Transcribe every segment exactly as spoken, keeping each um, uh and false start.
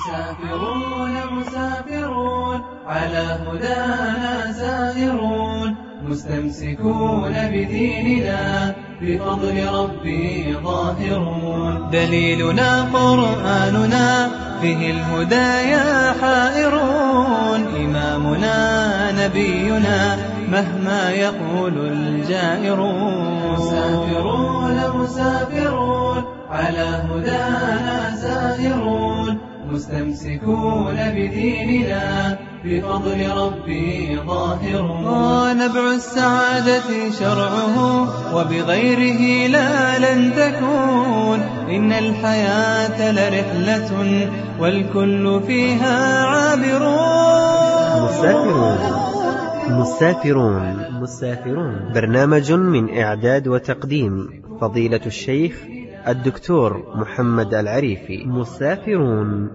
مسافرون مسافرون على هدانا سائرون مستمسكون بديننا بفضل ربي ظاهرون دليلنا قرآننا فيه الهدايا حائرون إمامنا نبينا مهما يقول الجائرون مسافرون مسافرون على هدانا سائرون مستمسكون بديننا بفضل ربي ظاهرون ونبع السعادة شرعه وبغيره لا لن تكون إن الحياة لرحلة والكل فيها عابرون مسافرون مسافرون مسافرون برنامج من إعداد وتقديم فضيلة الشيخ الدكتور محمد العريفي. مسافرون.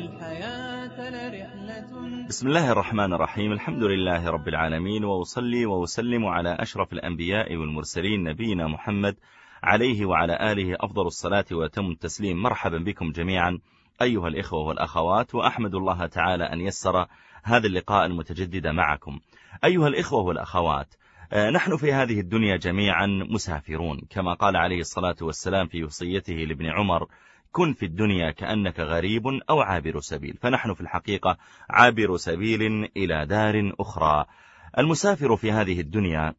بسم الله الرحمن الرحيم. الحمد لله رب العالمين، وأصلي وأسلم على أشرف الأنبياء والمرسلين نبينا محمد عليه وعلى آله أفضل الصلاة وأتم التسليم. مرحبا بكم جميعا أيها الإخوة والأخوات، وأحمد الله تعالى أن يسر هذا اللقاء المتجدد معكم. أيها الإخوة والأخوات، نحن في هذه الدنيا جميعا مسافرون، كما قال عليه الصلاة والسلام في وصيته لابن عمر: كن في الدنيا كأنك غريب أو عابر سبيل. فنحن في الحقيقة عابر سبيل إلى دار أخرى. المسافر في هذه الدنيا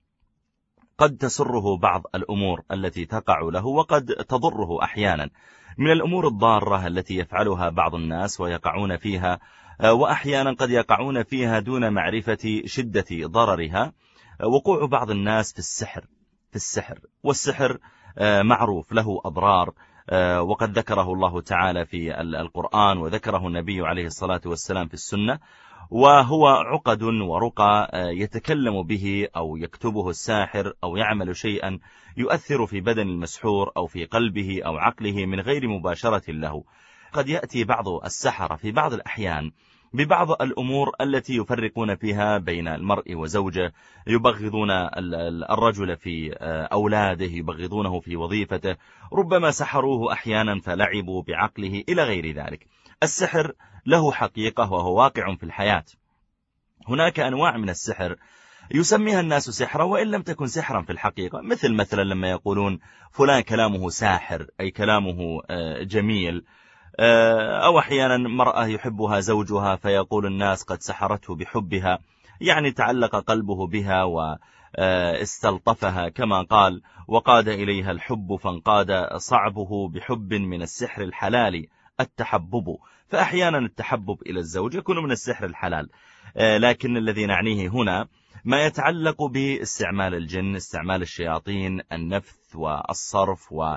قد تسره بعض الأمور التي تقع له، وقد تضره أحيانا من الأمور الضارة التي يفعلها بعض الناس ويقعون فيها، وأحيانا قد يقعون فيها دون معرفة شدة ضررها. وقوع بعض الناس في السحر في السحر والسحر معروف له أضرار، وقد ذكره الله تعالى في القرآن وذكره النبي عليه الصلاة والسلام في السنة، وهو عقد ورقى يتكلم به أو يكتبه الساحر أو يعمل شيئا يؤثر في بدن المسحور أو في قلبه أو عقله من غير مباشرة له. قد يأتي بعض السحرة في بعض الأحيان ببعض الأمور التي يفرقون فيها بين المرء وزوجه، يبغضون الرجل في أولاده، يبغضونه في وظيفته، ربما سحروه أحيانا فلعبوا بعقله إلى غير ذلك. السحر له حقيقة وهو واقع في الحياة. هناك أنواع من السحر يسميها الناس سحرا وإن لم تكن سحرا في الحقيقة، مثل مثلا لما يقولون فلان كلامه ساحر، أي كلامه جميل، أو أحيانا مرأة يحبها زوجها فيقول الناس قد سحرته بحبها، يعني تعلق قلبه بها واستلطفها كما قال: وقاد إليها الحب فانقاد صعبه بحب من السحر الحلال التحبب. فأحيانا التحبب إلى الزوج يكون من السحر الحلال، لكن الذي نعنيه هنا ما يتعلق باستعمال الجن، استعمال الشياطين، النفث والصرف و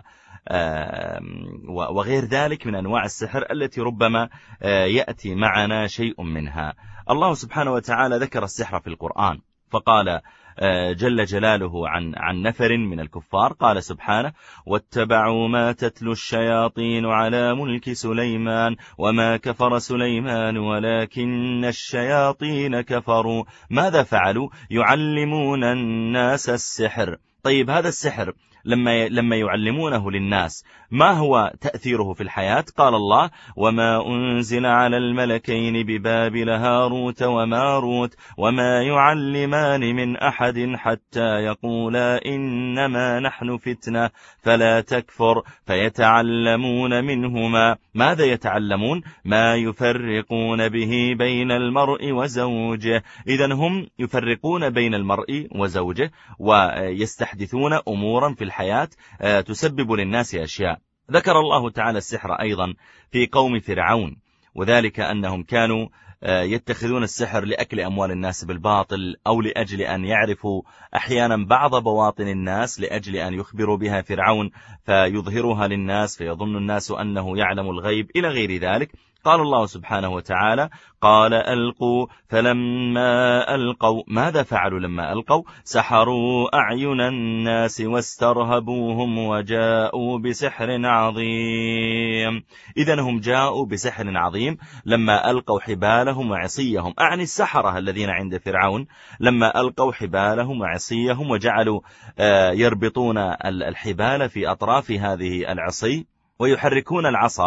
وغير ذلك من أنواع السحر التي ربما يأتي معنا شيء منها. الله سبحانه وتعالى ذكر السحر في القرآن فقال جل جلاله عن عن نفر من الكفار، قال سبحانه: واتبعوا ما تتلو الشياطين على ملك سليمان وما كفر سليمان ولكن الشياطين كفروا. ماذا فعلوا؟ يعلمون الناس السحر. طيب هذا السحر لما لما يعلمونه للناس ما هو تأثيره في الحياة؟ قال الله: وما أنزل على الملكين ببابل هاروت وماروت وما يعلمان من أحد حتى يقولا إنما نحن فتنة فلا تكفر فيتعلمون منهما. ماذا يتعلمون؟ ما يفرقون به بين المرء وزوجه. إذن هم يفرقون بين المرء وزوجه ويستحدثون أمورا في الحياة تسبب للناس أشياء. ذكر الله تعالى السحر أيضا في قوم فرعون، وذلك أنهم كانوا يتخذون السحر لأكل أموال الناس بالباطل، أو لأجل أن يعرفوا أحيانا بعض بواطن الناس لأجل أن يخبروا بها فرعون فيظهرها للناس فيظن الناس أنه يعلم الغيب إلى غير ذلك. قال الله سبحانه وتعالى: قال ألقوا فلما ألقوا. ماذا فعلوا لما ألقوا؟ سحروا أعين الناس واسترهبوهم وجاءوا بسحر عظيم. إذن هم جاءوا بسحر عظيم لما ألقوا حبالهم وعصيهم، أعني السحرة الذين عند فرعون لما ألقوا حبالهم وعصيهم وجعلوا يربطون الحبال في أطراف هذه العصي ويحركون العصا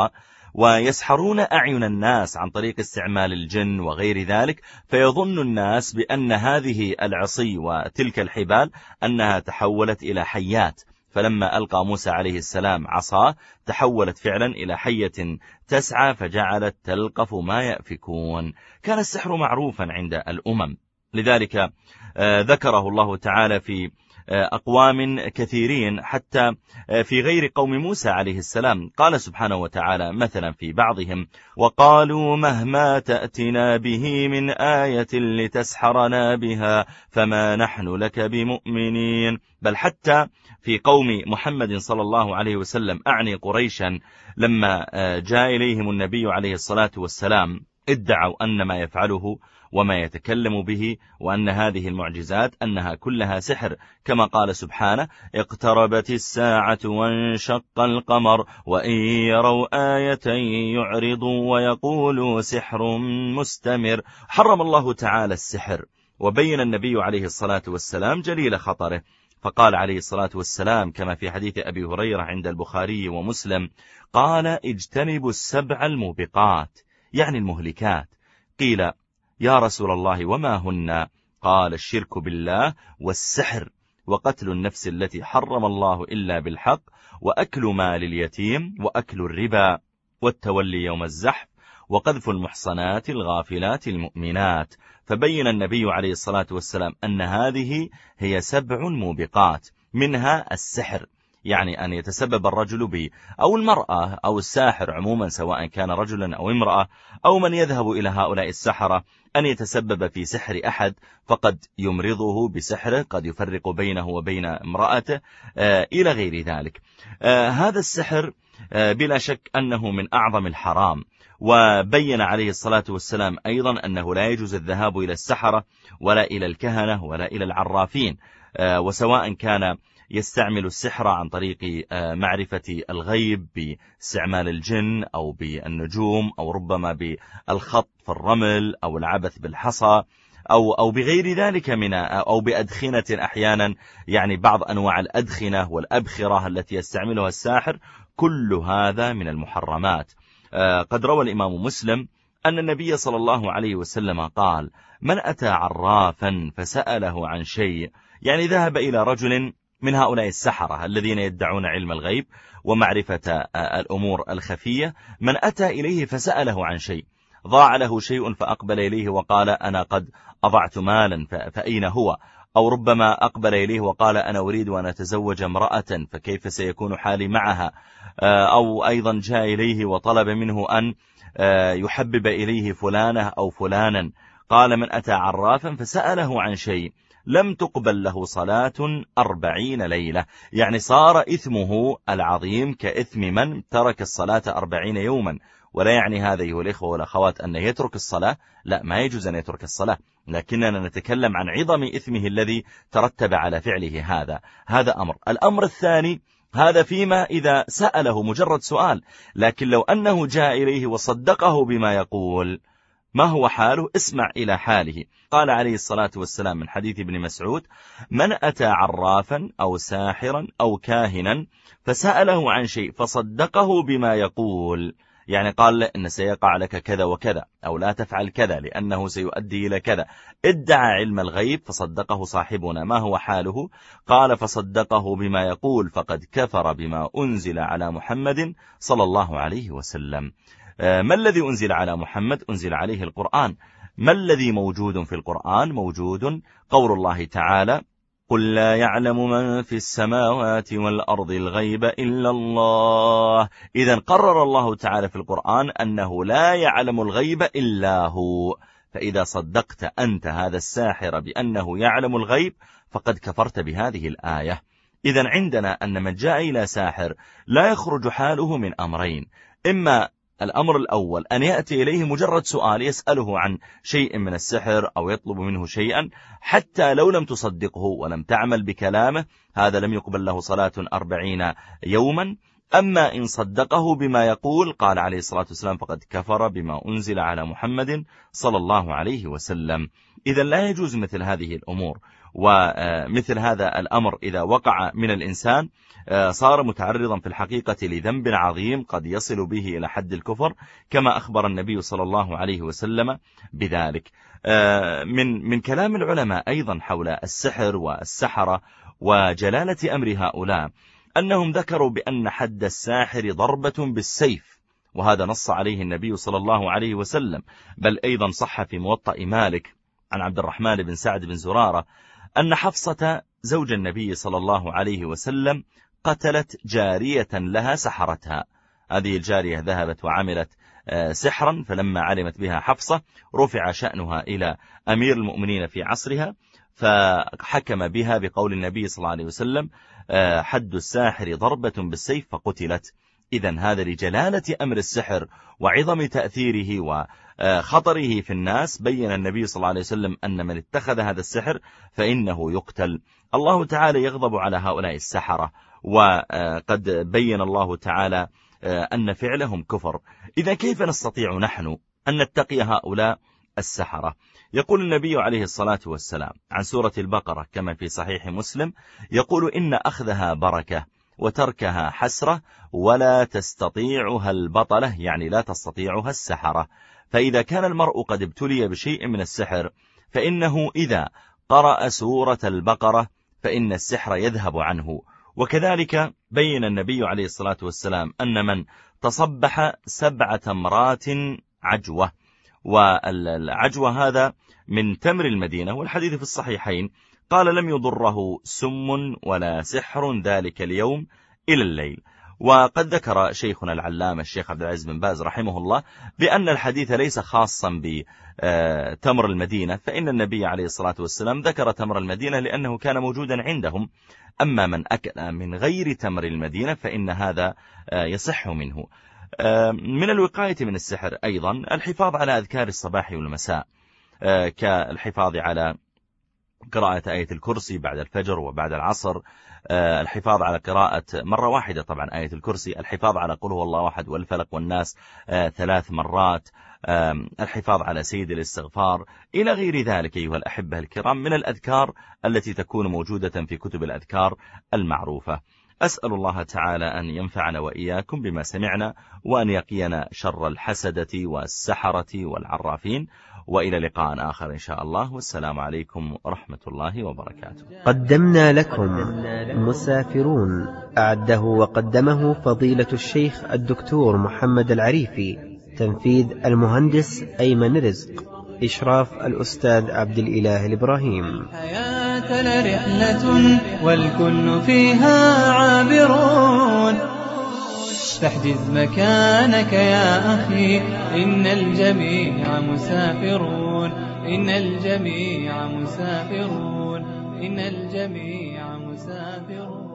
ويسحرون أعين الناس عن طريق استعمال الجن وغير ذلك، فيظن الناس بأن هذه العصي وتلك الحبال أنها تحولت إلى حيات، فلما ألقى موسى عليه السلام عصاه تحولت فعلا إلى حية تسعى فجعلت تلقف ما يأفكون. كان السحر معروفا عند الأمم، لذلك ذكره الله تعالى في أقوام كثيرين حتى في غير قوم موسى عليه السلام. قال سبحانه وتعالى مثلا في بعضهم: وقالوا مهما تأتنا به من آية لتسحرنا بها فما نحن لك بمؤمنين. بل حتى في قوم محمد صلى الله عليه وسلم، أعني قريشا، لما جاء إليهم النبي عليه الصلاة والسلام ادعوا أن ما يفعله وما يتكلم به وأن هذه المعجزات أنها كلها سحر، كما قال سبحانه: اقتربت الساعة وانشق القمر وإن يروا آية يعرضوا ويقولوا سحر مستمر. حرم الله تعالى السحر، وبين النبي عليه الصلاة والسلام جليل خطره، فقال عليه الصلاة والسلام كما في حديث أبي هريرة عند البخاري ومسلم: قال: اجتنبوا السبع الموبقات، يعني المهلكات. قيل: يا رسول الله وما هن؟ قال: الشرك بالله والسحر وقتل النفس التي حرم الله إلا بالحق وأكل مال اليتيم وأكل الربا والتولي يوم الزحف وقذف المحصنات الغافلات المؤمنات. فبين النبي عليه الصلاة والسلام أن هذه هي سبع موبقات، منها السحر، يعني أن يتسبب الرجل به أو المرأة أو الساحر عموما سواء كان رجلا أو امرأة أو من يذهب إلى هؤلاء السحرة أن يتسبب في سحر أحد فقد يمرضه بسحره، قد يفرق بينه وبين امرأته آه إلى غير ذلك. آه هذا السحر آه بلا شك أنه من أعظم الحرام. وبين عليه الصلاة والسلام أيضا أنه لا يجوز الذهاب إلى السحرة ولا إلى الكهنة ولا إلى العرافين، آه وسواء كان يستعمل السحر عن طريق معرفة الغيب باستعمال الجن أو بالنجوم أو ربما بالخط في الرمل أو العبث بالحصى أو أو بغير ذلك من أو بأدخنة أحيانا، يعني بعض أنواع الأدخنة والأبخرة التي يستعملها الساحر، كل هذا من المحرمات. قد روى الإمام مسلم أن النبي صلى الله عليه وسلم قال: من أتى عرافا فسأله عن شيء، يعني ذهب إلى رجل من هؤلاء السحرة الذين يدعون علم الغيب ومعرفة الأمور الخفية، من أتى إليه فسأله عن شيء، ضاع له شيء فأقبل إليه وقال: أنا قد أضعت مالا فأين هو؟ أو ربما أقبل إليه وقال: أنا أريد أن أتزوج امرأة فكيف سيكون حالي معها؟ أو أيضا جاء إليه وطلب منه أن يحبب إليه فلانة أو فلانا، قال: من أتى عرافا فسأله عن شيء لم تقبل له صلاة أربعين ليلة، يعني صار إثمه العظيم كإثم من ترك الصلاة أربعين يوما. ولا يعني هذا أيها الإخوة والأخوات أن يترك الصلاة، لا، ما يجوز أن يترك الصلاة، لكننا نتكلم عن عظم إثمه الذي ترتب على فعله هذا. هذا أمر. الأمر الثاني، هذا فيما إذا سأله مجرد سؤال، لكن لو أنه جاء إليه وصدقه بما يقول، ما هو حاله؟ اسمع إلى حاله. قال عليه الصلاة والسلام من حديث ابن مسعود: من أتى عرافا أو ساحرا أو كاهنا فسأله عن شيء فصدقه بما يقول، يعني قال له إن سيقع لك كذا وكذا أو لا تفعل كذا لأنه سيؤدي إلى كذا، ادعى علم الغيب فصدقه صاحبنا، ما هو حاله؟ قال: فصدقه بما يقول فقد كفر بما أنزل على محمد صلى الله عليه وسلم. ما الذي أنزل على محمد؟ أنزل عليه القرآن. ما الذي موجود في القرآن؟ موجود قول الله تعالى: قل لا يعلم من في السماوات والأرض الغيب إلا الله. إذن قرر الله تعالى في القرآن أنه لا يعلم الغيب إلا هو، فإذا صدقت أنت هذا الساحر بأنه يعلم الغيب فقد كفرت بهذه الآية. إذن عندنا أن من جاء إلى ساحر لا يخرج حاله من أمرين: إما الأمر الأول أن يأتي إليه مجرد سؤال يسأله عن شيء من السحر أو يطلب منه شيئا، حتى لو لم تصدقه ولم تعمل بكلامه هذا لم يقبل له صلاة أربعين يوما. أما إن صدقه بما يقول، قال عليه الصلاة والسلام: فقد كفر بما أنزل على محمد صلى الله عليه وسلم. إذا لا يجوز مثل هذه الأمور. ومثل هذا الأمر إذا وقع من الإنسان صار متعرضا في الحقيقة لذنب عظيم قد يصل به إلى حد الكفر، كما أخبر النبي صلى الله عليه وسلم بذلك. من من كلام العلماء أيضا حول السحر والسحرة وجلالة أمر هؤلاء أنهم ذكروا بأن حد الساحر ضربة بالسيف، وهذا نص عليه النبي صلى الله عليه وسلم، بل أيضا صح في موطأ مالك عن عبد الرحمن بن سعد بن زرارة أن حفصة زوج النبي صلى الله عليه وسلم قتلت جارية لها سحرتها. هذه الجارية ذهبت وعملت سحرا، فلما علمت بها حفصة رفع شأنها إلى أمير المؤمنين في عصرها، فحكم بها بقول النبي صلى الله عليه وسلم حد الساحر ضربة بالسيف فقتلت. إذن هذا لجلالة أمر السحر وعظم تأثيره وخطره في الناس بين النبي صلى الله عليه وسلم أن من اتخذ هذا السحر فإنه يقتل. الله تعالى يغضب على هؤلاء السحرة، وقد بين الله تعالى أن فعلهم كفر. إذا كيف نستطيع نحن أن نتقي هؤلاء السحرة؟ يقول النبي عليه الصلاة والسلام عن سورة البقرة كما في صحيح مسلم، يقول إن أخذها بركة وتركها حسرة ولا تستطيعها البطلة، يعني لا تستطيعها السحرة. فإذا كان المرء قد ابتلي بشيء من السحر فإنه إذا قرأ سورة البقرة فإن السحر يذهب عنه. وكذلك بين النبي عليه الصلاة والسلام أن من تصبح سبع تمرات عجوة، والعجوة هذا من تمر المدينة، والحديث في الصحيحين قال لم يضره سم ولا سحر ذلك اليوم إلى الليل. وقد ذكر شيخنا العلامة الشيخ عبد العزيز بن باز رحمه الله بأن الحديث ليس خاصا بتمر المدينة، فإن النبي عليه الصلاة والسلام ذكر تمر المدينة لأنه كان موجودا عندهم، أما من أكل من غير تمر المدينة فإن هذا يصح منه. من الوقاية من السحر أيضا الحفاظ على أذكار الصباح والمساء، كالحفاظ على قراءة آية الكرسي بعد الفجر وبعد العصر، الحفاظ على قراءة مرة واحدة طبعا آية الكرسي، الحفاظ على قل هو الله أحد والفلق والناس ثلاث مرات، الحفاظ على سيد الاستغفار إلى غير ذلك أيها الأحبة الكرام من الأذكار التي تكون موجودة في كتب الأذكار المعروفة. أسأل الله تعالى أن ينفعنا وإياكم بما سمعنا، وأن يقينا شر الحسدة والسحرة والعرافين، وإلى لقاء آخر إن شاء الله، والسلام عليكم ورحمة الله وبركاته. قدمنا لكم مسافرون، أعده وقدمه فضيلة الشيخ الدكتور محمد العريفي، تنفيذ المهندس أيمن رزق، إشراف الأستاذ عبد الإله الإبراهيم. حياتنا رحلة والكل فيها عابرون، فاحجز مكانك يا أخي، إن الجميع مسافرون، إن الجميع مسافرون، إن الجميع مسافرون.